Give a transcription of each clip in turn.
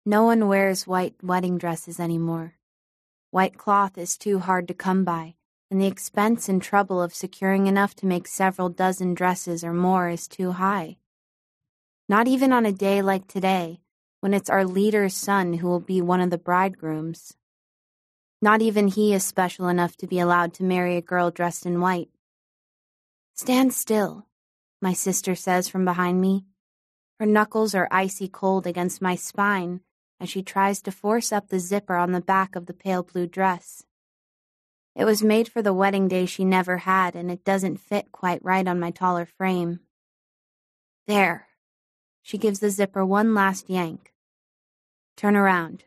No one wears white wedding dresses anymore. White cloth is too hard to come by, and the expense and trouble of securing enough to make several dozen dresses or more is too high. Not even on a day like today, when it's our leader's son who will be one of the bridegrooms. Not even he is special enough to be allowed to marry a girl dressed in white. "Stand still," my sister says from behind me. Her knuckles are icy cold against my spine as she tries to force up the zipper on the back of the pale blue dress. It was made for the wedding day she never had, and it doesn't fit quite right on my taller frame. "There." She gives the zipper one last yank. "Turn around."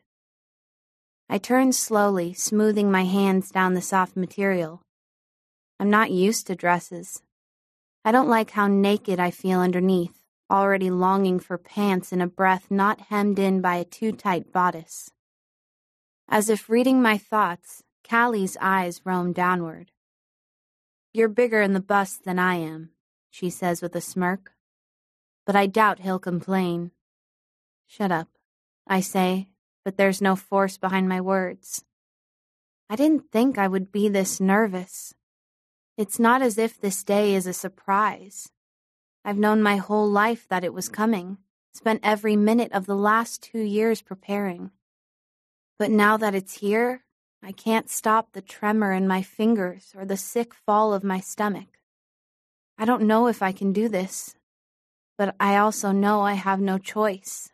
I turn slowly, smoothing my hands down the soft material. I'm not used to dresses. I don't like how naked I feel underneath, already longing for pants and a breath not hemmed in by a too tight bodice. As if reading my thoughts, Callie's eyes roam downward. "You're bigger in the bust than I am," she says with a smirk. "But I doubt he'll complain." "Shut up," I say, but there's no force behind my words. I didn't think I would be this nervous. It's not as if this day is a surprise. I've known my whole life that it was coming, spent every minute of the last 2 years preparing. But now that it's here, I can't stop the tremor in my fingers or the sick fall of my stomach. I don't know if I can do this, but I also know I have no choice.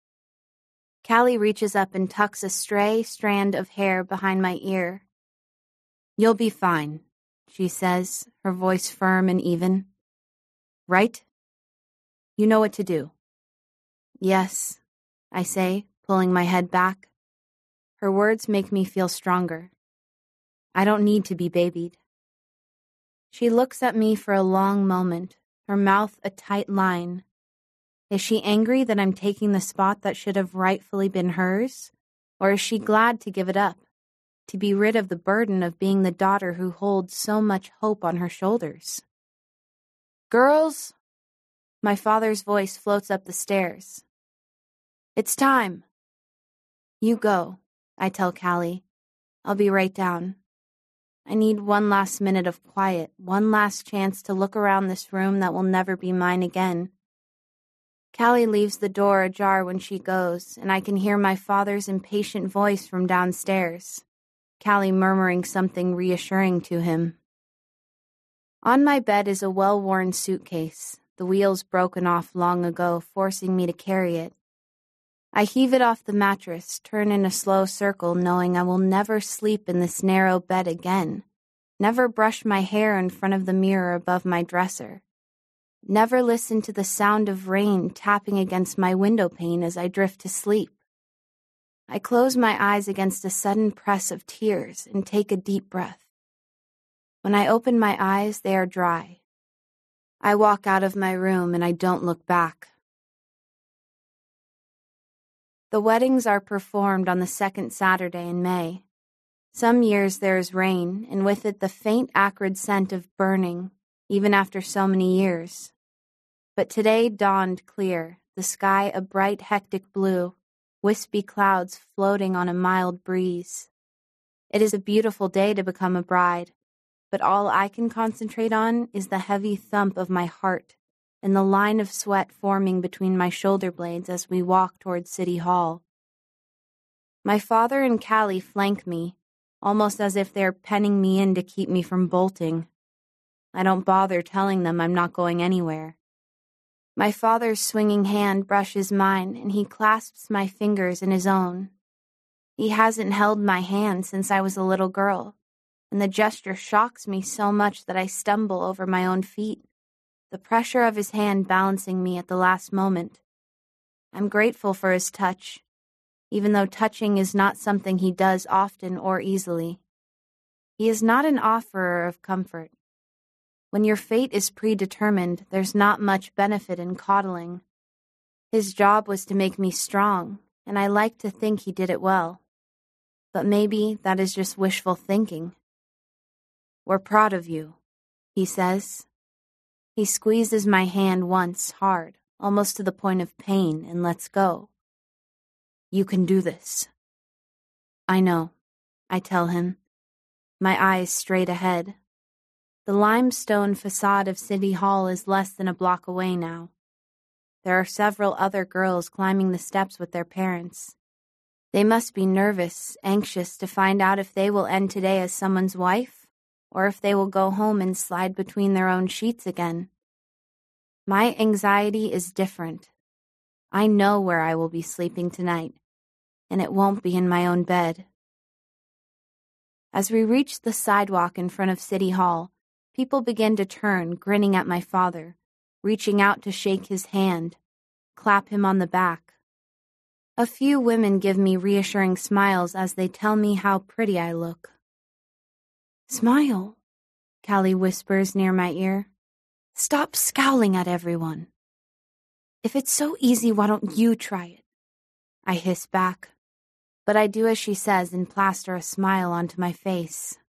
Callie reaches up and tucks a stray strand of hair behind my ear. "You'll be fine," she says, her voice firm and even. "Right? You know what to do." "Yes," I say, pulling my head back. Her words make me feel stronger. I don't need to be babied. She looks at me for a long moment, her mouth a tight line. Is she angry that I'm taking the spot that should have rightfully been hers? Or is she glad to give it up, to be rid of the burden of being the daughter who holds so much hope on her shoulders? "Girls!" My father's voice floats up the stairs. "It's time." "You go," I tell Callie. "I'll be right down. I need one last minute of quiet, one last chance to look around this room that will never be mine again." Callie leaves the door ajar when she goes, and I can hear my father's impatient voice from downstairs, Callie murmuring something reassuring to him. On my bed is a well-worn suitcase, the wheels broken off long ago, forcing me to carry it. I heave it off the mattress, turn in a slow circle, knowing I will never sleep in this narrow bed again, never brush my hair in front of the mirror above my dresser, never listen to the sound of rain tapping against my window pane as I drift to sleep. I close my eyes against a sudden press of tears and take a deep breath. When I open my eyes, they are dry. I walk out of my room and I don't look back. The weddings are performed on the second Saturday in May. Some years there is rain, and with it the faint acrid scent of burning, even after so many years. But today dawned clear, the sky a bright hectic blue, wispy clouds floating on a mild breeze. It is a beautiful day to become a bride, but all I can concentrate on is the heavy thump of my heart and the line of sweat forming between my shoulder blades as we walk toward City Hall. My father and Callie flank me, almost as if they're penning me in to keep me from bolting. I don't bother telling them I'm not going anywhere. My father's swinging hand brushes mine, and he clasps my fingers in his own. He hasn't held my hand since I was a little girl, and the gesture shocks me so much that I stumble over my own feet, the pressure of his hand balancing me at the last moment. I'm grateful for his touch, even though touching is not something he does often or easily. He is not an offerer of comfort. When your fate is predetermined, there's not much benefit in coddling. His job was to make me strong, and I like to think he did it well. But maybe that is just wishful thinking. "We're proud of you," he says. He squeezes my hand once hard, almost to the point of pain, and lets go. You can do this. I know, I tell him, my eyes straight ahead. The limestone facade of City Hall is less than a block away now. There are several other girls climbing the steps with their parents. They must be nervous, anxious to find out if they will end today as someone's wife, or if they will go home and slide between their own sheets again. My anxiety is different. I know where I will be sleeping tonight, and it won't be in my own bed. As we reach the sidewalk in front of City Hall, people begin to turn, grinning at my father, reaching out to shake his hand, clap him on the back. A few women give me reassuring smiles as they tell me how pretty I look. Smile, Callie whispers near my ear. Stop scowling at everyone. If it's so easy, why don't you try it? I hiss back, but I do as she says and plaster a smile onto my face.